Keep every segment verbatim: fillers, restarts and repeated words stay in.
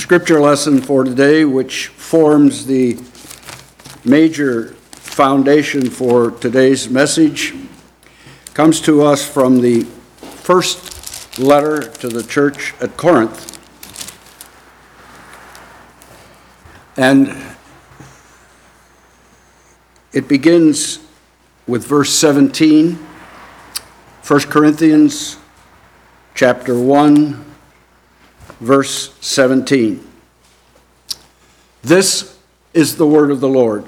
scripture lesson for today, which forms the major foundation for today's message, comes to us from the first letter to the church at Corinth. And it begins with verse seventeen, First Corinthians chapter one, verse seventeen. This is the word of the Lord.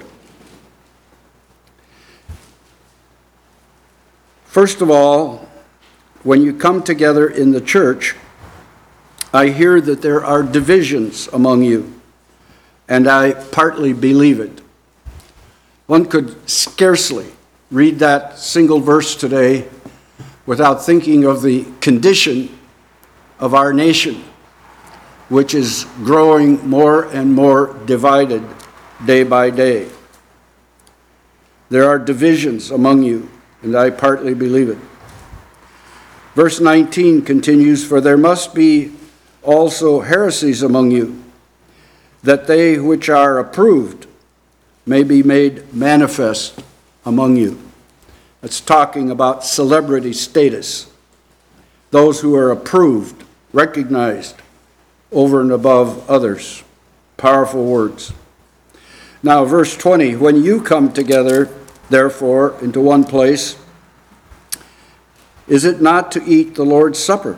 First of all, when you come together in the church, I hear that there are divisions among you, and I partly believe it. One could scarcely read that single verse today without thinking of the condition of our nation, which is growing more and more divided day by day. There are divisions among you, and I partly believe it. Verse nineteen continues, "For there must be also heresies among you, that they which are approved may be made manifest among you." It's talking about celebrity status, those who are approved, recognized over and above others. Powerful words. Now, verse twenty, "When you come together, therefore, into one place, is it not to eat the Lord's Supper?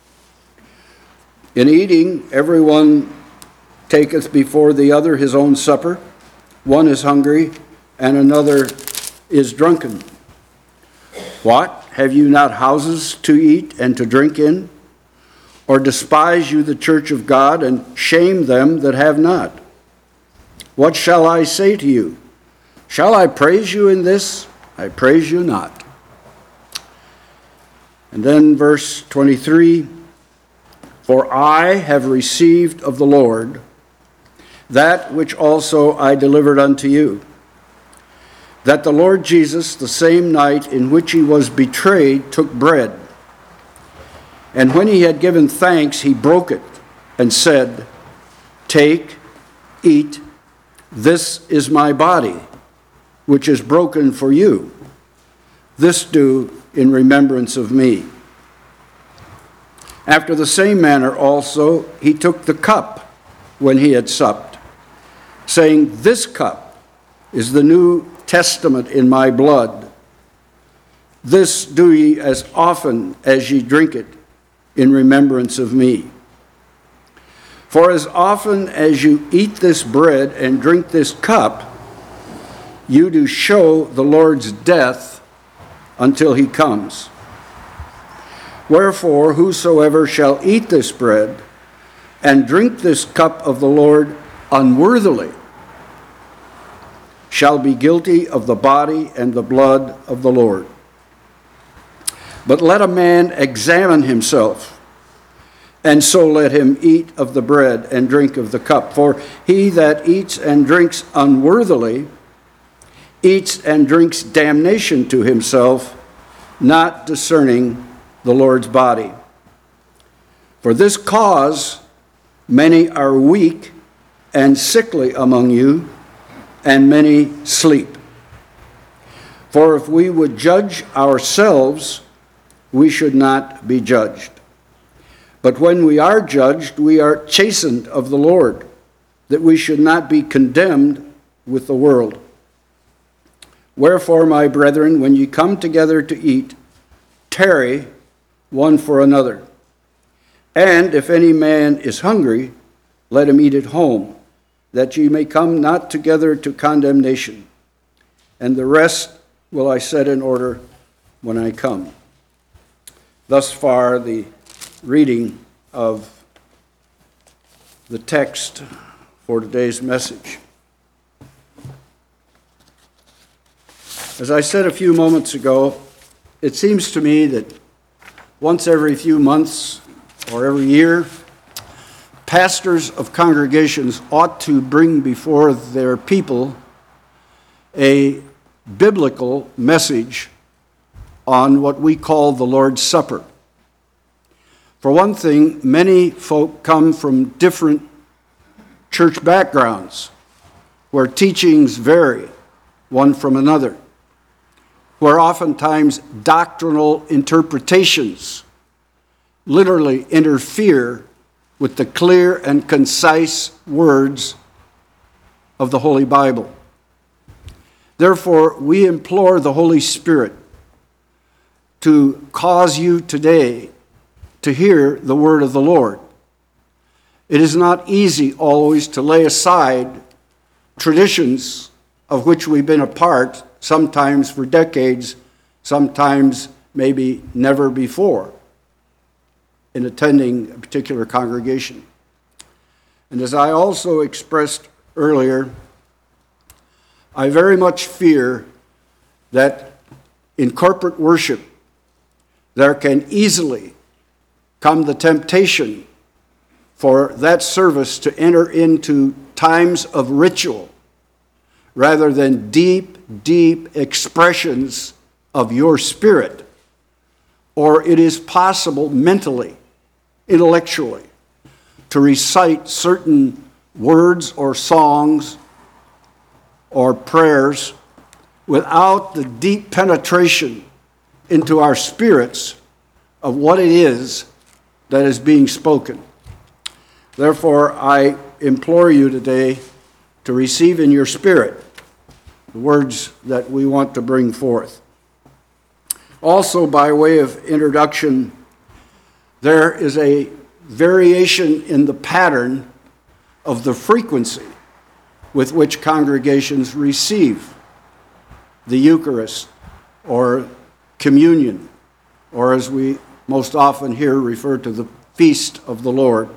In eating, everyone taketh before the other his own supper. One is hungry, and another is drunken. What? Have you not houses to eat and to drink in? Or despise you the church of God, and shame them that have not? What shall I say to you? Shall I praise you in this? I praise you not." And then verse twenty-three, "For I have received of the Lord that which also I delivered unto you, that the Lord Jesus, the same night in which he was betrayed, took bread. And when he had given thanks, he broke it and said, 'Take, eat, this is my body, which is broken for you. This do in remembrance of me.' After the same manner also he took the cup when he had supped, saying, 'This cup is the New Testament in my blood. This do ye as often as ye drink it in remembrance of me. For as often as you eat this bread and drink this cup, you do show the Lord's death until he comes. Wherefore, whosoever shall eat this bread and drink this cup of the Lord unworthily shall be guilty of the body and the blood of the Lord. But let a man examine himself, and so let him eat of the bread and drink of the cup. For he that eats and drinks unworthily eats and drinks damnation to himself, not discerning the Lord's body. For this cause many are weak and sickly among you, and many sleep. For if we would judge ourselves, we should not be judged. But when we are judged, we are chastened of the Lord, that we should not be condemned with the world. Wherefore, my brethren, when ye come together to eat, tarry one for another. And if any man is hungry, let him eat at home, that ye may come not together to condemnation. And the rest will I set in order when I come." Thus far, the reading of the text for today's message. As I said a few moments ago, it seems to me that once every few months or every year, pastors of congregations ought to bring before their people a biblical message on what we call the Lord's Supper. For one thing, many folk come from different church backgrounds, where teachings vary one from another, where oftentimes doctrinal interpretations literally interfere with the clear and concise words of the Holy Bible. Therefore, we implore the Holy Spirit to cause you today to hear the word of the Lord. It is not easy always to lay aside traditions of which we've been a part, sometimes for decades, sometimes maybe never before, in attending a particular congregation. And as I also expressed earlier, I very much fear that in corporate worship, there can easily come the temptation for that service to enter into times of ritual rather than deep, deep expressions of your spirit. Or it is possible mentally, intellectually, to recite certain words or songs or prayers without the deep penetration into our spirits of what it is that is being spoken. Therefore, I implore you today to receive in your spirit the words that we want to bring forth. Also, by way of introduction, there is a variation in the pattern of the frequency with which congregations receive the Eucharist or communion, or as we most often hear referred to, the feast of the Lord.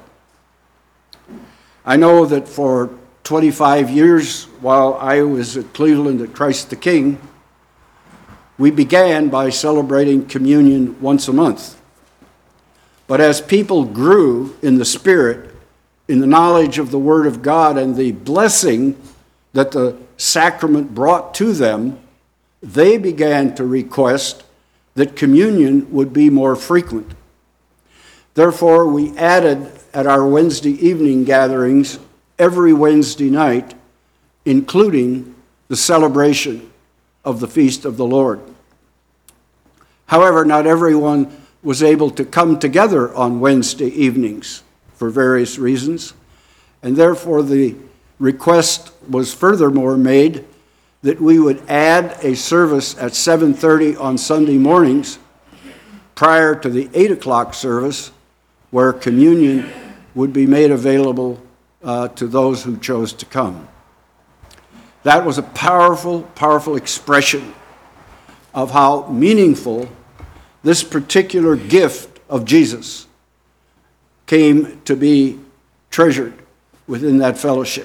I know that for twenty-five years, while I was at Cleveland at Christ the King, we began by celebrating communion once a month. But as people grew in the Spirit, in the knowledge of the Word of God and the blessing that the sacrament brought to them, they began to request that communion would be more frequent. Therefore, we added at our Wednesday evening gatherings every Wednesday night, including the celebration of the Feast of the Lord. However, not everyone was able to come together on Wednesday evenings for various reasons, and therefore the request was furthermore made that we would add a service at seven thirty on Sunday mornings prior to the eight o'clock service, where communion would be made available uh, to those who chose to come. That was a powerful, powerful expression of how meaningful this particular gift of Jesus came to be treasured within that fellowship.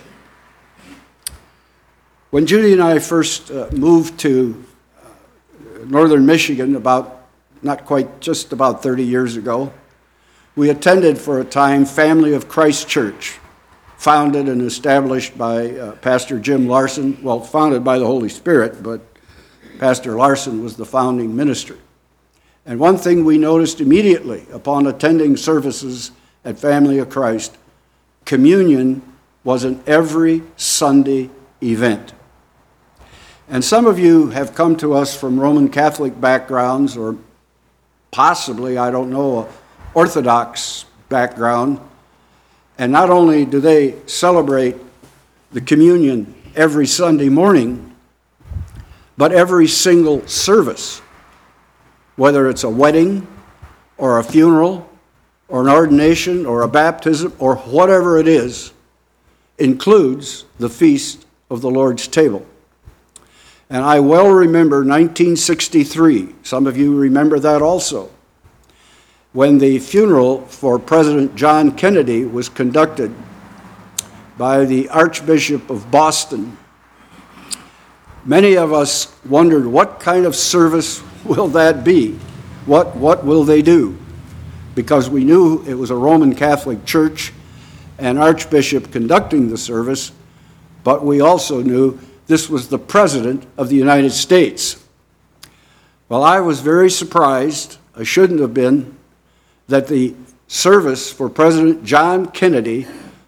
When Judy and I first uh, moved to uh, northern Michigan about, not quite, just about thirty years ago, we attended for a time Family of Christ Church, founded and established by uh, Pastor Jim Larson, well, founded by the Holy Spirit, but Pastor Larson was the founding minister. And one thing we noticed immediately upon attending services at Family of Christ, communion was an every Sunday event. And some of you have come to us from Roman Catholic backgrounds, or possibly, I don't know, an Orthodox background. And not only do they celebrate the communion every Sunday morning, but every single service, whether it's a wedding or a funeral or an ordination or a baptism or whatever it is, includes the Feast of the Lord's table. And I well remember nineteen sixty-three, some of you remember that also, when the funeral for President John Kennedy was conducted by the Archbishop of Boston. Many of us wondered, what kind of service will that be? What, what will they do? Because we knew it was a Roman Catholic church and Archbishop conducting the service, but we also knew this was the President of the United States. Well, I was very surprised, I shouldn't have been, that the service for President John Kennedy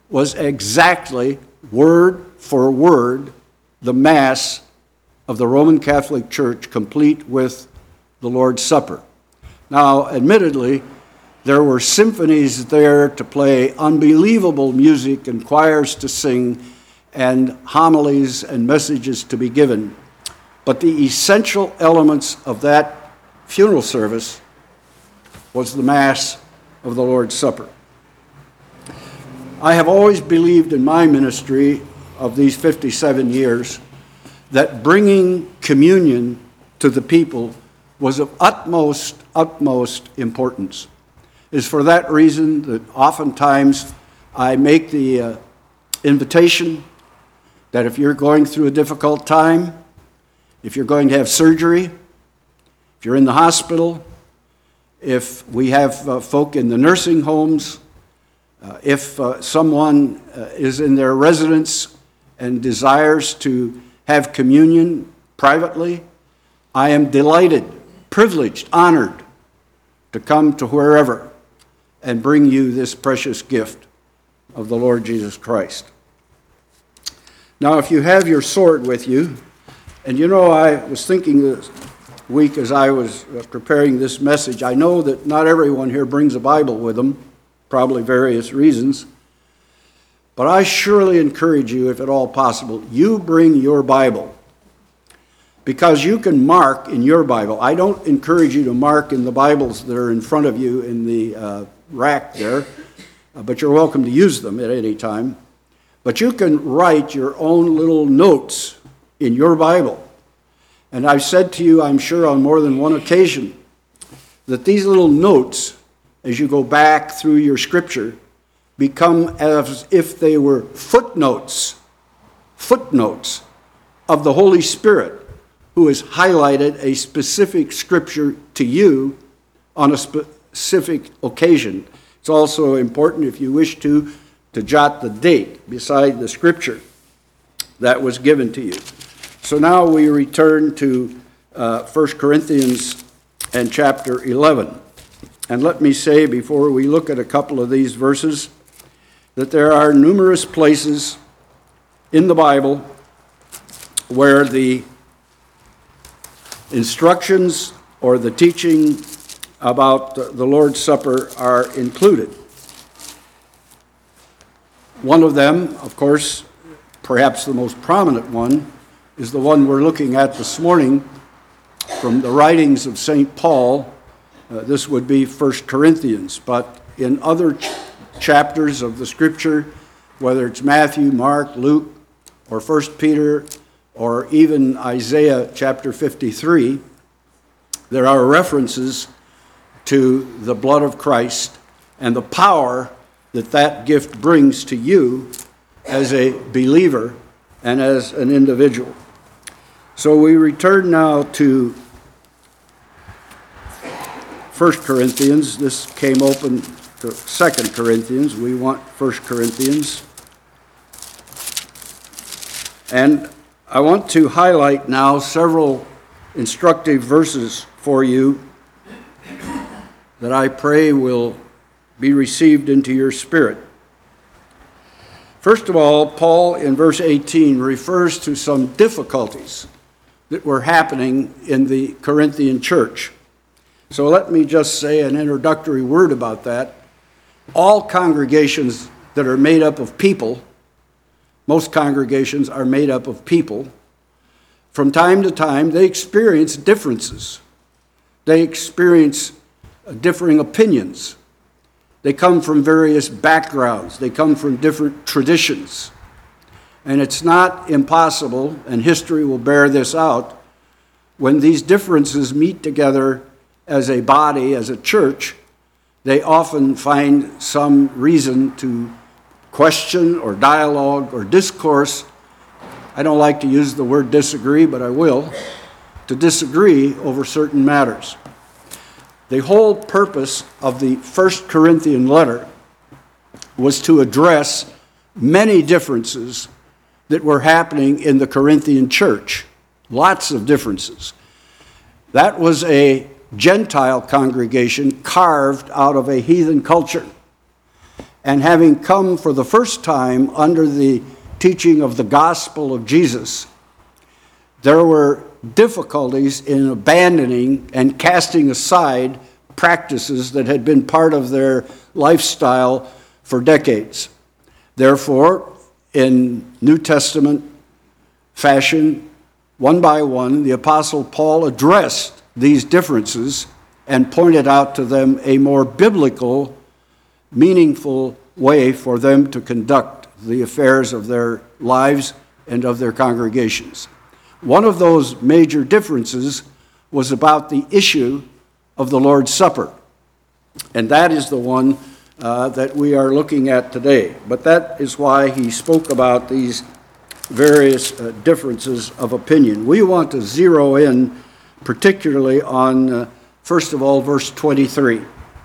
was exactly, word for word, the Mass of the Roman Catholic Church, complete with the Lord's Supper. Now, admittedly, there were symphonies there to play, unbelievable music, and choirs to sing, and homilies and messages to be given. But the essential elements of that funeral service was the Mass of the Lord's Supper. I have always believed in my ministry of these fifty-seven years that bringing communion to the people was of utmost, utmost importance. It is for that reason that oftentimes I make the uh, invitation that if you're going through a difficult time, if you're going to have surgery, if you're in the hospital, if we have uh, folk in the nursing homes, uh, if uh, someone uh, is in their residence and desires to have communion privately, I am delighted, privileged, honored to come to wherever and bring you this precious gift of the Lord Jesus Christ. Now, if you have your sword with you, and you know, I was thinking this week as I was preparing this message, I know that not everyone here brings a Bible with them, probably various reasons, but I surely encourage you, if at all possible, you bring your Bible, because you can mark in your Bible. I don't encourage you to mark in the Bibles that are in front of you in the uh, rack there, uh, but you're welcome to use them at any time. But you can write your own little notes in your Bible. And I've said to you, I'm sure on more than one occasion, that these little notes, as you go back through your scripture, become as if they were footnotes, footnotes of the Holy Spirit, who has highlighted a specific scripture to you on a specific occasion. It's also important, if you wish to, to jot the date beside the scripture that was given to you. So now we return to uh, First Corinthians and chapter eleven. And let me say, before we look at a couple of these verses, that there are numerous places in the Bible where the instructions or the teaching about the Lord's Supper are included. One of them, of course, perhaps the most prominent one, is the one we're looking at this morning from the writings of Saint Paul. Uh, this would be First Corinthians, but in other ch- chapters of the Scripture, whether it's Matthew, Mark, Luke, or First Peter, or even Isaiah chapter fifty-three, there are references to the blood of Christ and the power that that gift brings to you as a believer and as an individual. So we return now to First Corinthians. This came open to Second Corinthians. We want First Corinthians. And I want to highlight now several instructive verses for you that I pray will be received into your spirit. First of all, Paul in verse eighteen refers to some difficulties that were happening in the Corinthian church. So let me just say an introductory word about that. All congregations that are made up of people, most congregations are made up of people, from time to time they experience differences. They experience differing opinions. They come from various backgrounds. They come from different traditions. And it's not impossible, and history will bear this out, when these differences meet together as a body, as a church, they often find some reason to question or dialogue or discourse. I don't like to use the word disagree, but I will, to disagree over certain matters. The whole purpose of the First Corinthian letter was to address many differences that were happening in the Corinthian church. Lots of differences. That was a Gentile congregation carved out of a heathen culture. and having come for the first time under the teaching of the gospel of Jesus, there were difficulties in abandoning and casting aside practices that had been part of their lifestyle for decades. Therefore, in New Testament fashion, one by one, the Apostle Paul addressed these differences and pointed out to them a more biblical, meaningful way for them to conduct the affairs of their lives and of their congregations. One of those major differences was about the issue of the Lord's Supper, and that is the one uh, that we are looking at today. But that is why he spoke about these various uh, differences of opinion. We want to zero in particularly on, uh, first of all, verse twenty-three.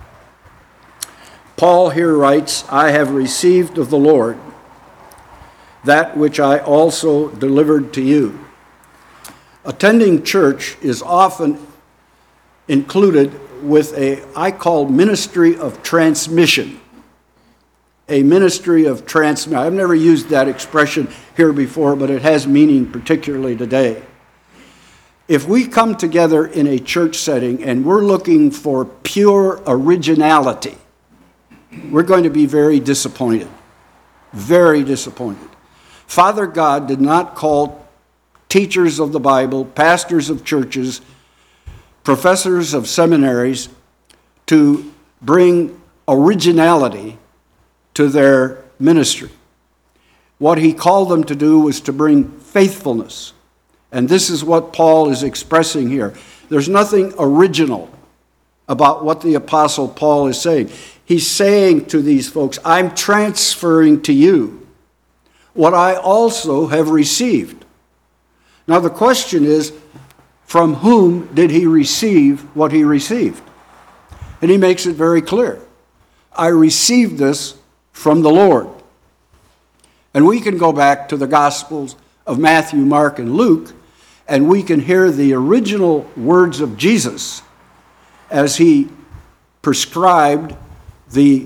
Paul here writes, "I have received of the Lord that which I also delivered to you." Attending church is often included with a, I call, ministry of transmission. A ministry of transmission. I've never used that expression here before, but it has meaning particularly today. If we come together in a church setting and we're looking for pure originality, we're going to be very disappointed. Very disappointed. Father God did not call teachers of the Bible, pastors of churches, professors of seminaries to bring originality to their ministry. What he called them to do was to bring faithfulness. And this is what Paul is expressing here. There's nothing original about what the Apostle Paul is saying. He's saying to these folks, I'm transferring to you what I also have received. Now the question is, from whom did he receive what he received? And he makes it very clear. I received this from the Lord. And we can go back to the Gospels of Matthew, Mark, and Luke, and we can hear the original words of Jesus as he prescribed the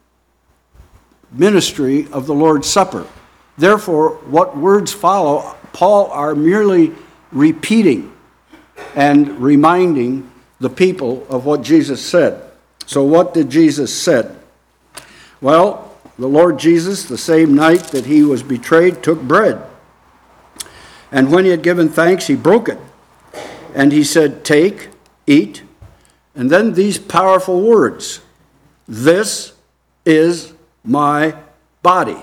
ministry of the Lord's Supper. Therefore, what words follow, Paul are merely repeating and reminding the people of what Jesus said. So what did Jesus said? Well, the Lord Jesus, the same night that he was betrayed, took bread. And when he had given thanks, he broke it. And he said, take, eat. And then these powerful words, this is my body.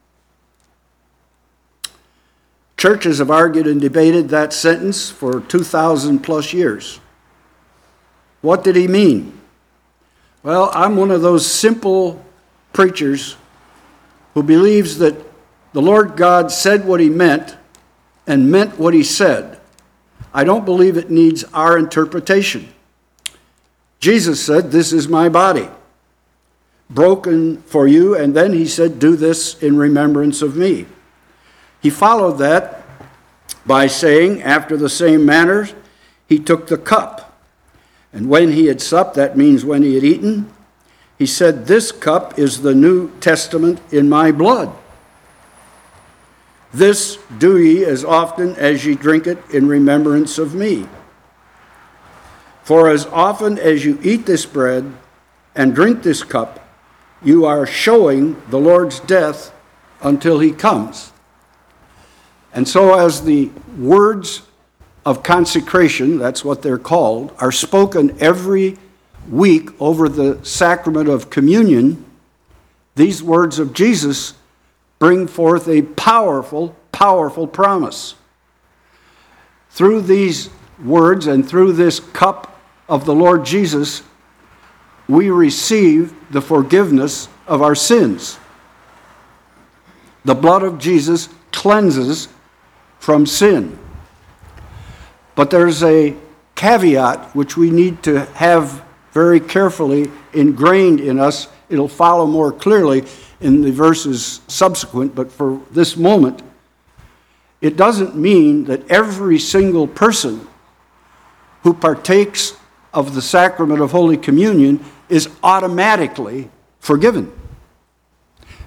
Churches have argued and debated that sentence for two thousand plus years. What did he mean? Well, I'm one of those simple preachers who believes that the Lord God said what he meant and meant what he said. I don't believe it needs our interpretation. Jesus said, this is my body, broken for you, and then he said, do this in remembrance of me. He followed that by saying, after the same manner, he took the cup. And when he had supped, that means when he had eaten, he said, this cup is the New Testament in my blood. This do ye as often as ye drink it in remembrance of me. For as often as you eat this bread and drink this cup, you are showing the Lord's death until he comes. And so as the words of consecration, that's what they're called, are spoken every week over the sacrament of communion, these words of Jesus bring forth a powerful, powerful promise. Through these words and through this cup of the Lord Jesus, we receive the forgiveness of our sins. The blood of Jesus cleanses from sin. But there's a caveat which we need to have very carefully ingrained in us. It'll follow more clearly in the verses subsequent, but for this moment, it doesn't mean that every single person who partakes of the sacrament of Holy Communion is automatically forgiven.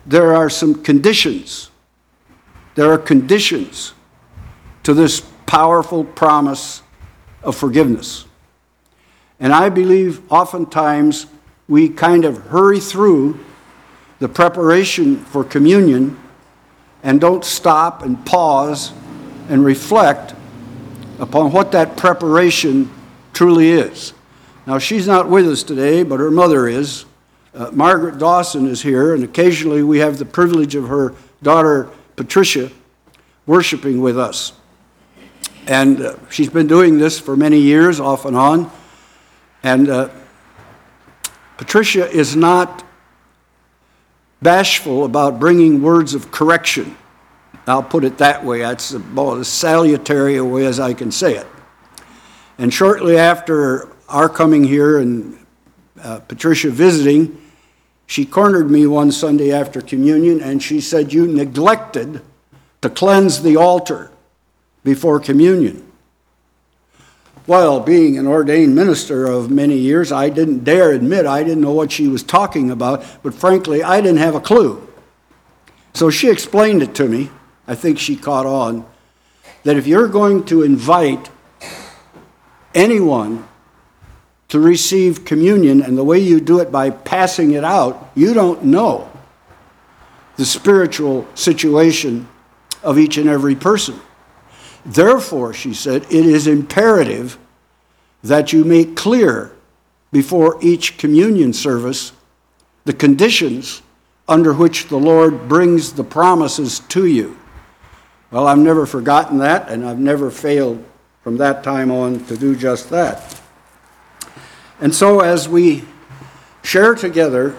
there are some conditions. There are conditions to this powerful promise of forgiveness. And I believe oftentimes we kind of hurry through the preparation for communion and don't stop and pause and reflect upon what that preparation truly is. Now, she's not with us today, but her mother is. Uh, Margaret Dawson is here, and occasionally we have the privilege of her daughter, Patricia, worshiping with us. And uh, she's been doing this for many years, off and on. And uh, Patricia is not bashful about bringing words of correction. I'll put it that way. That's about as salutary a way as I can say it. And shortly after our coming here and uh, Patricia visiting, she cornered me one Sunday after communion, and she said, "You neglected to cleanse the altar before communion." Well, being an ordained minister of many years, I didn't dare admit I didn't know what she was talking about, but frankly, I didn't have a clue. So she explained it to me. I think she caught on that if you're going to invite anyone to receive communion, and the way you do it by passing it out, you don't know the spiritual situation of each and every person. Therefore, she said, it is imperative that you make clear before each communion service the conditions under which the Lord brings the promises to you. Well, I've never forgotten that, and I've never failed from that time on to do just that. And so as we share together,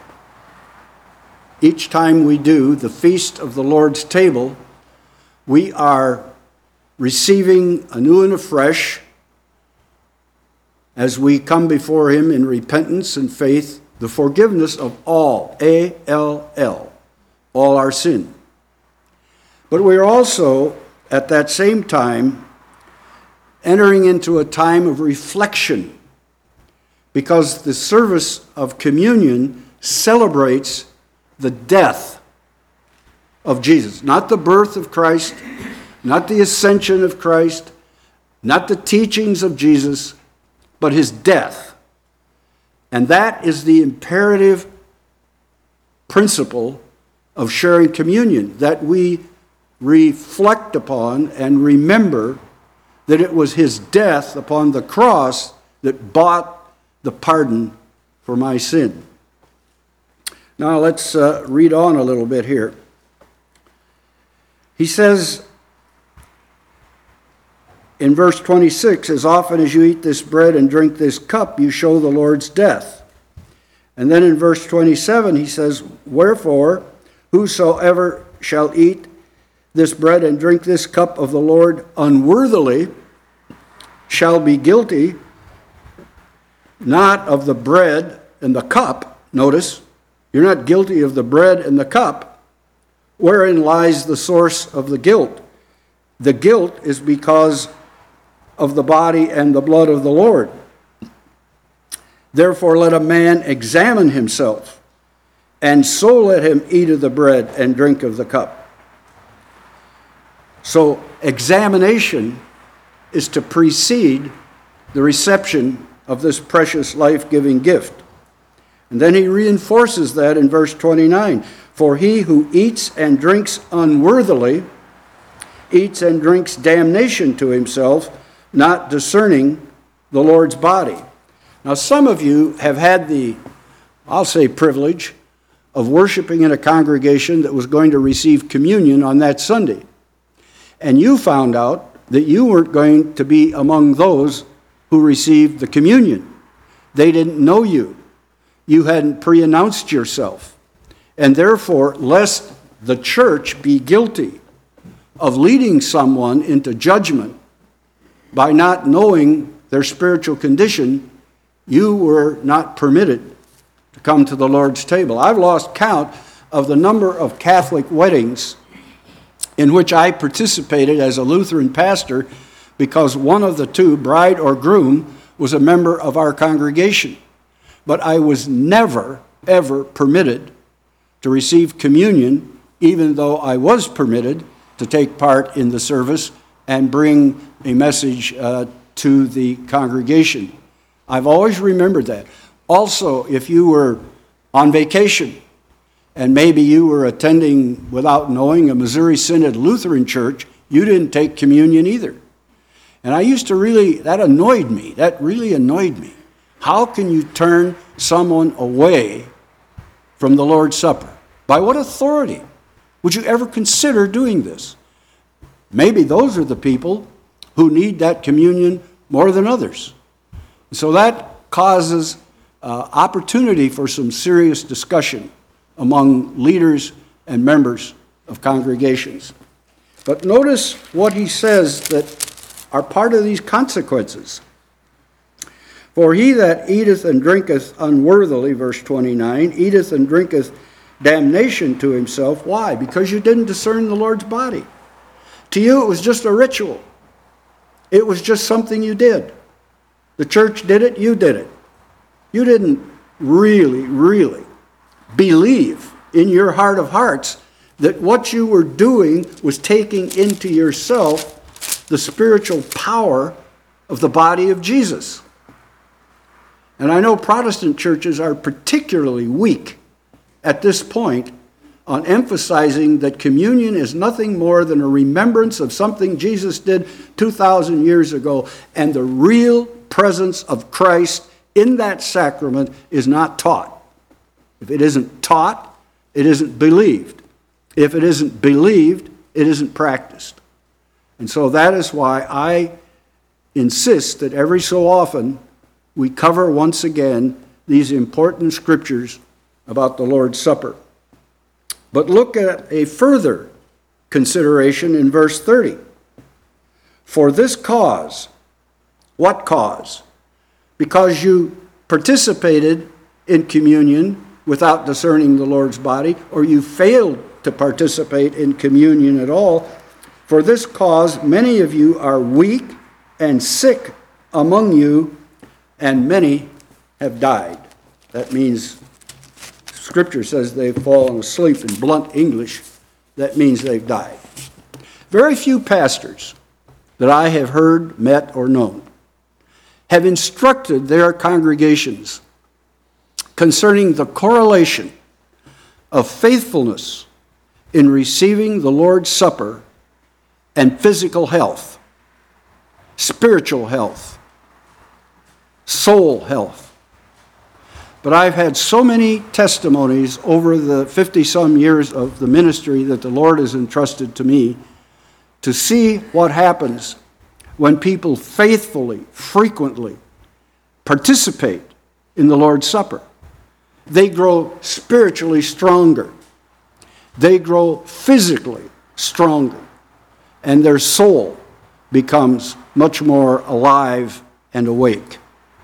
each time we do the feast of the Lord's table, we are receiving anew and afresh, as we come before him in repentance and faith, the forgiveness of all, A L L, all our sin. But we are also, at that same time, entering into a time of reflection, because the service of communion celebrates the death of Jesus. Not the birth of Christ, not the ascension of Christ, not the teachings of Jesus, but his death. And that is the imperative principle of sharing communion, that we reflect upon and remember that it was his death upon the cross that bought the pardon for my sin. Now let's uh, read on a little bit here. He says in verse twenty-six, "As often as you eat this bread and drink this cup, you show the Lord's death." And then in verse twenty-seven, he says, "Wherefore, whosoever shall eat this bread and drink this cup of the Lord unworthily shall be guilty, not of the bread and the cup." Notice, you're not guilty of the bread and the cup. Wherein lies the source of the guilt? The guilt is because of the body and the blood of the Lord. "Therefore let a man examine himself, and so let him eat of the bread and drink of the cup." So examination is to precede the reception of this precious life-giving gift. And then he reinforces that in verse twenty-nine. "For he who eats and drinks unworthily eats and drinks damnation to himself, not discerning the Lord's body." Now, some of you have had the, I'll say, privilege of worshiping in a congregation that was going to receive communion on that Sunday. And you found out that you weren't going to be among those who received the communion. They didn't know you. You hadn't pre-announced yourself. And therefore, lest the church be guilty of leading someone into judgment by not knowing their spiritual condition, you were not permitted to come to the Lord's table. I've lost count of the number of Catholic weddings in which I participated as a Lutheran pastor because one of the two, bride or groom, was a member of our congregation. But I was never, ever permitted to receive communion, even though I was permitted to take part in the service and bring a message uh, to the congregation. I've always remembered that. Also, if you were on vacation and maybe you were attending, without knowing, a Missouri Synod Lutheran church, you didn't take communion either. And I used to really, that annoyed me. That really annoyed me. How can you turn someone away from the Lord's Supper? By what authority would you ever consider doing this? Maybe those are the people who need that communion more than others. So that causes uh, opportunity for some serious discussion among leaders and members of congregations. But notice what he says that are part of these consequences. For he that eateth and drinketh unworthily, verse twenty-nine, eateth and drinketh damnation to himself. Why? Because you didn't discern the Lord's body. To you it was just a ritual. It was just something you did. The church did it, you did it. You didn't really, really believe in your heart of hearts that what you were doing was taking into yourself the spiritual power of the body of Jesus. And I know Protestant churches are particularly weak at this point on emphasizing that communion is nothing more than a remembrance of something Jesus did two thousand years ago, and the real presence of Christ in that sacrament is not taught. If it isn't taught, it isn't believed. If it isn't believed, it isn't practiced. And so that is why I insist that every so often we cover once again these important scriptures about the Lord's Supper. But look at a further consideration in verse thirty. For this cause, what cause? Because you participated in communion without discerning the Lord's body, or you failed to participate in communion at all. For this cause, many of you are weak and sick among you, and many have died. That means, Scripture says they've fallen asleep. In blunt English, that means they've died. Very few pastors that I have heard, met, or known have instructed their congregations concerning the correlation of faithfulness in receiving the Lord's Supper and physical health, spiritual health, soul health. But I've had so many testimonies over the fifty-some years of the ministry that the Lord has entrusted to me to see what happens when people faithfully, frequently participate in the Lord's Supper. They grow spiritually stronger. They grow physically stronger. And their soul becomes much more alive and awake.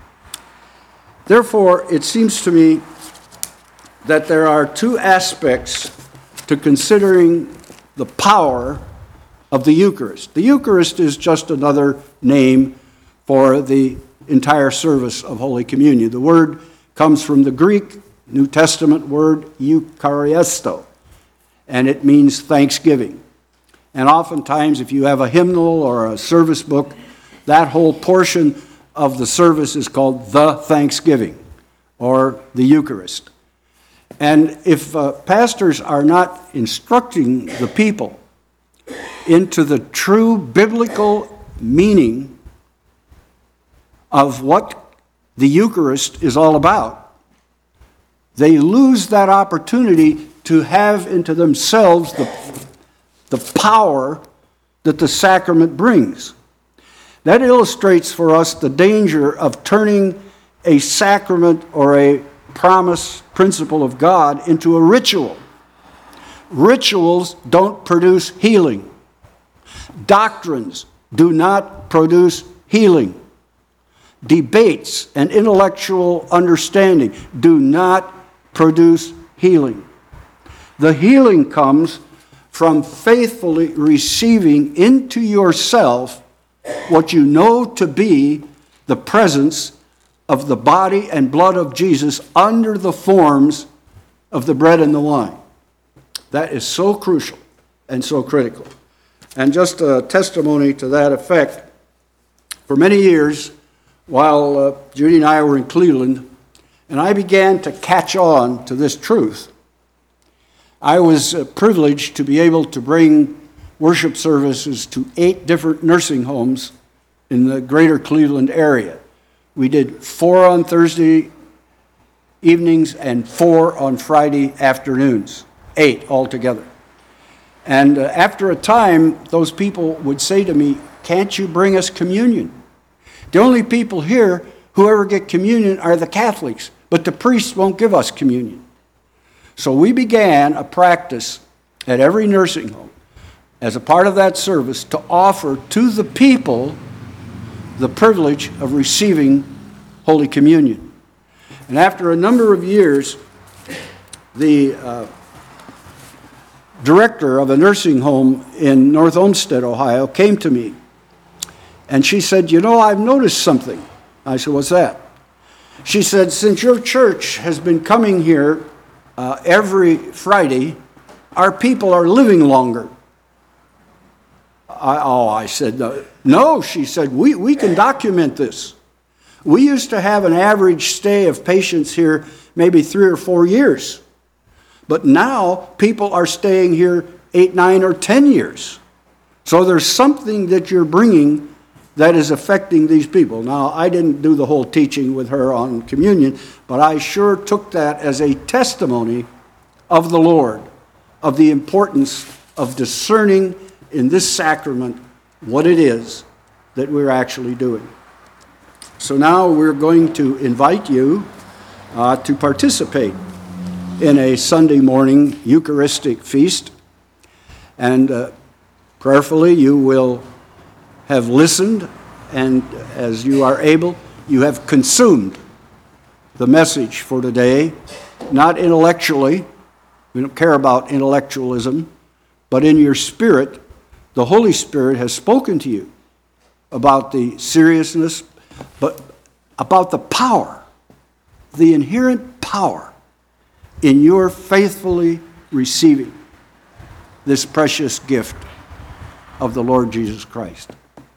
Therefore, it seems to me that there are two aspects to considering the power of the Eucharist. The Eucharist is just another name for the entire service of Holy Communion. The word comes from the Greek New Testament word Eucharisto, and it means thanksgiving. And oftentimes, if you have a hymnal or a service book, that whole portion of the service is called the Thanksgiving, or the Eucharist. And if uh, pastors are not instructing the people into the true biblical meaning of what the Eucharist is all about, they lose that opportunity to have into themselves the, the power that the sacrament brings. That illustrates for us the danger of turning a sacrament or a promise principle of God into a ritual. Rituals don't produce healing. Doctrines do not produce healing. Debates and intellectual understanding do not produce healing. The healing comes from faithfully receiving into yourself what you know to be the presence of the body and blood of Jesus under the forms of the bread and the wine. That is so crucial and so critical. And just a testimony to that effect, for many years, while uh, Judy and I were in Cleveland, and I began to catch on to this truth, I was uh, privileged to be able to bring worship services to eight different nursing homes in the greater Cleveland area. We did four on Thursday evenings and four on Friday afternoons, eight altogether. And uh, after a time, those people would say to me, "Can't you bring us communion? The only people here who ever get communion are the Catholics, but the priests won't give us communion." So we began a practice at every nursing home, as a part of that service, to offer to the people the privilege of receiving Holy Communion. And after a number of years, the uh, director of a nursing home in North Olmsted, Ohio, came to me, and she said, "You know, I've noticed something." I said, "What's that?" She said, "Since your church has been coming here uh, every Friday, our people are living longer." I, oh, I said, "No." No, she said, we, we can document this. We used to have an average stay of patients here maybe three or four years. But now people are staying here eight, nine, or ten years. So there's something that you're bringing that is affecting these people. Now, I didn't do the whole teaching with her on communion, but I sure took that as a testimony of the Lord, of the importance of discerning in this sacrament what it is that we're actually doing. So now we're going to invite you uh, to participate in a Sunday morning Eucharistic feast. And uh, prayerfully you will have listened, and as you are able, you have consumed the message for today, not intellectually. We don't care about intellectualism, but in your spirit, the Holy Spirit has spoken to you about the seriousness, but about the power, the inherent power in your faithfully receiving this precious gift of the Lord Jesus Christ.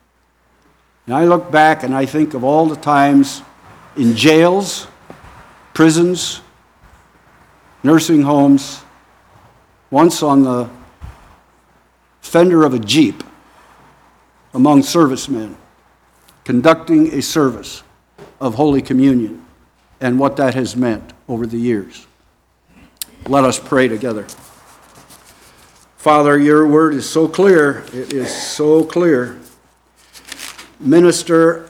And I look back and I think of all the times in jails, prisons, nursing homes, once on the fender of a Jeep among servicemen, conducting a service of Holy Communion, and what that has meant over the years. Let us pray together. Father, your word is so clear. It is so clear. Minister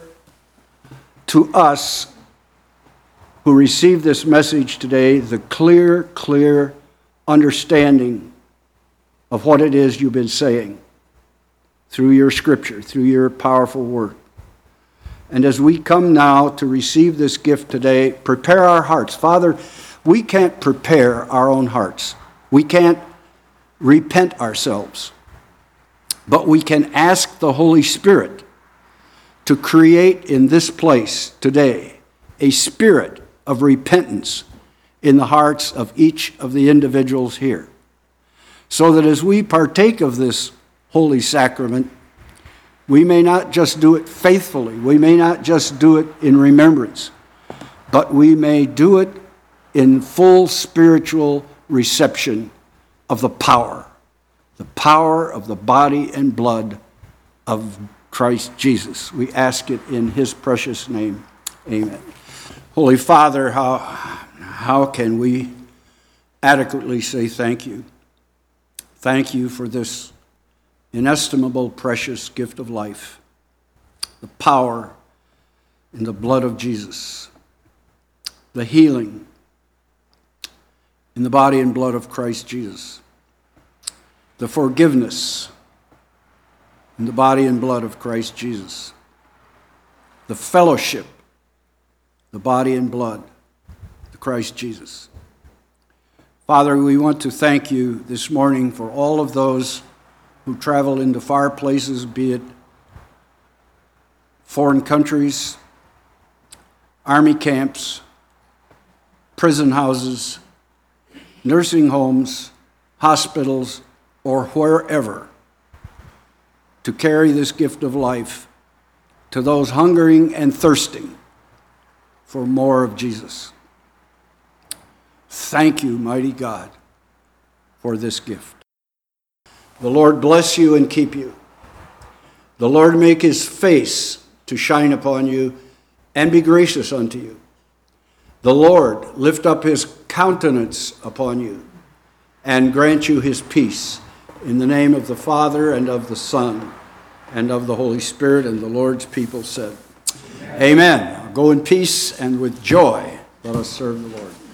to us who receive this message today the clear, clear understanding of what it is you've been saying through your scripture, through your powerful word. And as we come now to receive this gift today, prepare our hearts. Father, we can't prepare our own hearts. We can't repent ourselves. But we can ask the Holy Spirit to create in this place today a spirit of repentance in the hearts of each of the individuals here, so that as we partake of this holy sacrament, we may not just do it faithfully, we may not just do it in remembrance, but we may do it in full spiritual reception of the power, the power of the body and blood of Christ Jesus. We ask it in his precious name. Amen. Holy Father, how, how can we adequately say thank you? Thank you for this inestimable, precious gift of life, the power in the blood of Jesus, the healing in the body and blood of Christ Jesus, the forgiveness in the body and blood of Christ Jesus, the fellowship, the body and blood of Christ Jesus. Father, we want to thank you this morning for all of those who travel into far places, be it foreign countries, army camps, prison houses, nursing homes, hospitals, or wherever, to carry this gift of life to those hungering and thirsting for more of Jesus. Thank you, mighty God, for this gift. The Lord bless you and keep you. The Lord make his face to shine upon you and be gracious unto you. The Lord lift up his countenance upon you and grant you his peace. In the name of the Father, and of the Son, and of the Holy Spirit, and the Lord's people said, Amen. Amen. Go in peace and with joy. Let us serve the Lord.